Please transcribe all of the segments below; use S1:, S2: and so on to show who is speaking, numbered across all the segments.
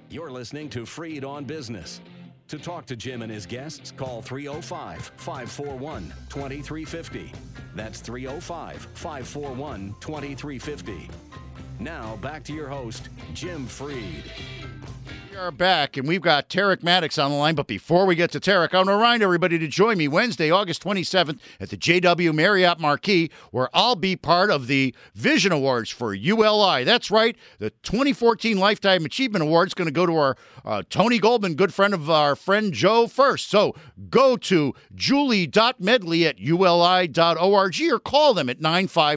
S1: You're listening to Freed on Business. To talk to Jim and his guests, call 305-541-2350. That's 305-541-2350. Now, back to your host, Jim Freed.
S2: We are back, and we've got Tarek Maddox on the line. But before we get to Tarek, I want to remind everybody to join me Wednesday, August 27th at the JW Marriott Marquis, where I'll be part of the Vision Awards for ULI. That's right, the 2014 Lifetime Achievement Award is going to go to our Tony Goldman, good friend of our friend Joe First. So go to julie.medley@uli.org or call them at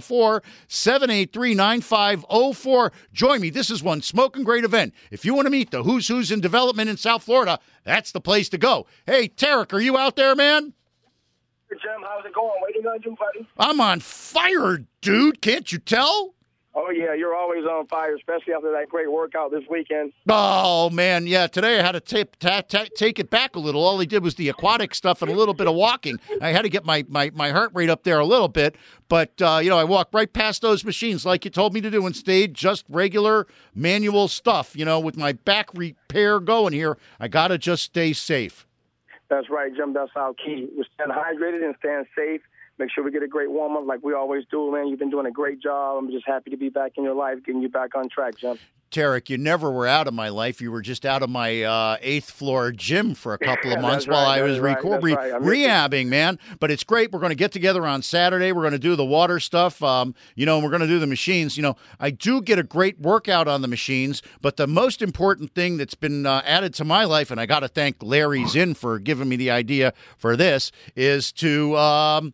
S2: 954-783-9504. Join me. This is one smoking great event. If you want to meet the who's in development in South Florida, that's the place to go. Hey, Tarek, are you out there, man?
S3: Hey, Jim, how's it going? What are you going to do, buddy?
S2: I'm on fire, dude. Can't you tell?
S3: Oh, yeah, you're always on fire, especially after that great workout this weekend.
S2: Oh, man, yeah. Today I had to take it back a little. All I did was the aquatic stuff and a little bit of walking. I had to get my heart rate up there a little bit. But, I walked right past those machines like you told me to do and stayed just regular manual stuff. With my back repair going here, I got to just stay safe.
S3: That's right, Jim. That's our key. We're staying hydrated and staying safe. Make sure we get a great warm-up like we always do, man. You've been doing a great job. I'm just happy to be back in your life, getting you back on track, Jim.
S2: Tarek, you never were out of my life. You were just out of my 8th floor gym for a couple of months while I was rehabbing, man. But it's great. We're going to get together on Saturday. We're going to do the water stuff, and we're going to do the machines. I do get a great workout on the machines, but the most important thing that's been added to my life, and I got to thank Larry Zinn for giving me the idea for this, is to put on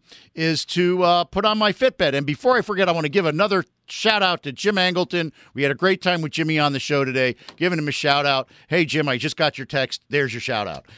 S2: my Fitbit. And before I forget, I want to give another shout out to Jim Angleton. We had a great time with Jimmy on the show today, giving him a shout out. Hey, Jim, I just got your text. There's your shout out.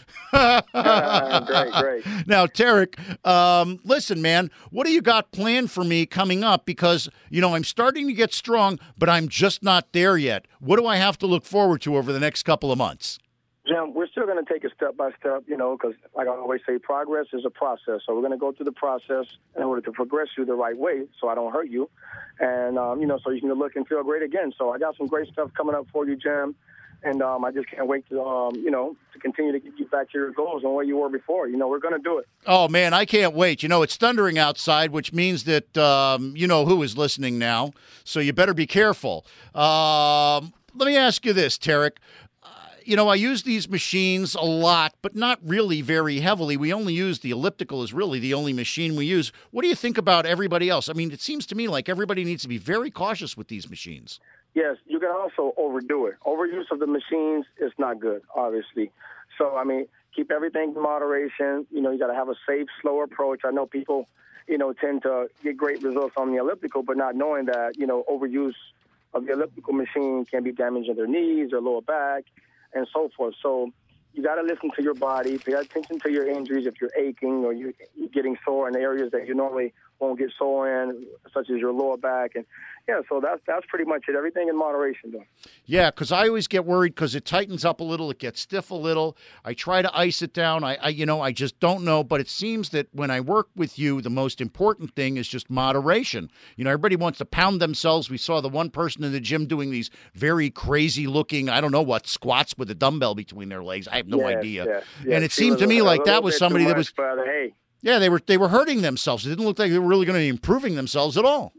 S3: Great.
S2: Now, Tarek, listen, man, what do you got planned for me coming up? Because, I'm starting to get strong, but I'm just not there yet. What do I have to look forward to over the next couple of months?
S3: Jim, we're still going to take it step by step, because like I always say, progress is a process. So we're going to go through the process in order to progress you the right way so I don't hurt you. And, so you can look and feel great again. So I got some great stuff coming up for you, Jim. And I just can't wait to, to continue to get you back to your goals and where you were before. We're going to do it.
S2: Oh, man, I can't wait. It's thundering outside, which means that who is listening now. So you better be careful. Let me ask you this, Tarek. I use these machines a lot, but not really very heavily. We only use the elliptical is really the only machine we use. What do you think about everybody else? I mean, it seems to me like everybody needs to be very cautious with these machines.
S3: Yes, you can also overdo it. Overuse of the machines is not good, obviously. So, keep everything in moderation. You got to have a safe, slow approach. I know people, tend to get great results on the elliptical, but not knowing that, overuse of the elliptical machine can be damaging their knees or lower back, and so forth. So you got to listen to your body, pay attention to your injuries if you're aching or you're getting sore in areas that you normally won't get sore in, such as your lower back. And, so that's pretty much it. Everything in moderation, though.
S2: Yeah, because I always get worried because it tightens up a little. It gets stiff a little. I try to ice it down. I just don't know. But it seems that when I work with you, the most important thing is just moderation. Everybody wants to pound themselves. We saw the one person in the gym doing these very crazy looking, I don't know what, squats with a dumbbell between their legs. I have no idea.
S3: Yeah.
S2: And it seemed to me like that was somebody that was...
S3: But, hey.
S2: Yeah, they were hurting themselves. It didn't look like they were really going to be improving themselves at all.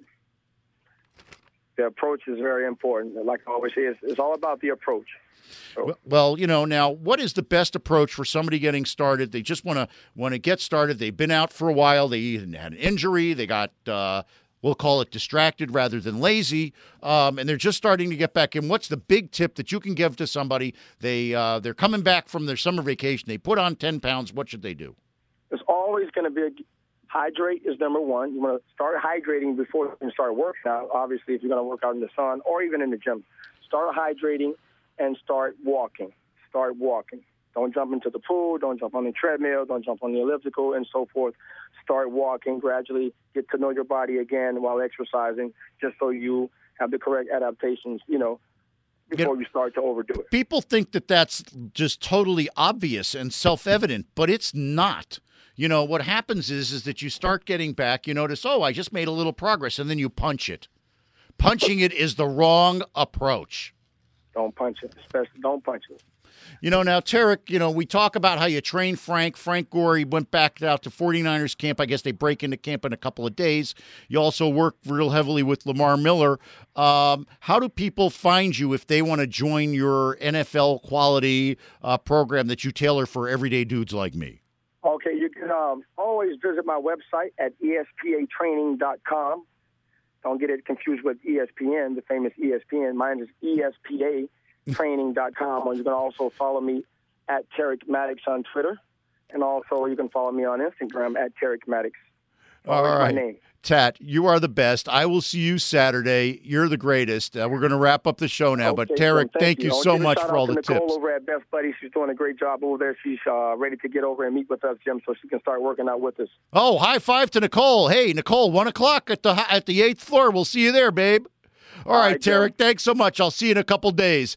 S3: The approach is very important. Like I always say, it's all about the approach. So.
S2: Well, now, what is the best approach for somebody getting started? They just want to get started. They've been out for a while. They had an injury. They got, we'll call it distracted rather than lazy, and they're just starting to get back in. What's the big tip that you can give to somebody? They're coming back from their summer vacation. They put on 10 pounds. What should they do?
S3: It's always going to be hydrate is number one. You want to start hydrating before you can start working out, obviously, if you're going to work out in the sun or even in the gym. Start hydrating and start walking. Don't jump into the pool. Don't jump on the treadmill. Don't jump on the elliptical and so forth. Start walking. Gradually get to know your body again while exercising just so you have the correct adaptations, before you start to overdo it.
S2: People think that that's just totally obvious and self-evident, but it's not. What happens is that you start getting back, you notice, I just made a little progress, and then you punch it. Punching it is the wrong approach.
S3: don't punch it. Especially don't punch it.
S2: Now, Tarek, we talk about how you train Frank. Frank Gore went back out to 49ers camp. I guess they break into camp in a couple of days. You also work real heavily with Lamar Miller. How do people find you if they want to join your NFL quality program that you tailor for everyday dudes like me?
S3: Okay, you can always visit my website at ESPAtraining.com. Don't get it confused with ESPN, the famous ESPN. Mine is ESPAtraining.com. Or you can also follow me at Tarek Maddox on Twitter. And also you can follow me on Instagram at Tarek Maddox.
S2: All right.
S3: My name.
S2: Tat, you are the best. I will see you Saturday. You're the greatest. We're going to wrap up the show now.
S3: Okay,
S2: but, Tarek, thank you so much for all the
S3: Nicole
S2: tips.
S3: over at Best Buddy. She's doing a great job over there. She's ready to get over and meet with us, Jim, so she can start working out with us.
S2: Oh, high five to Nicole. Hey, Nicole, 1 o'clock at the 8th floor. We'll see you there, babe. All right, Tarek, thanks so much. I'll see you in a couple days.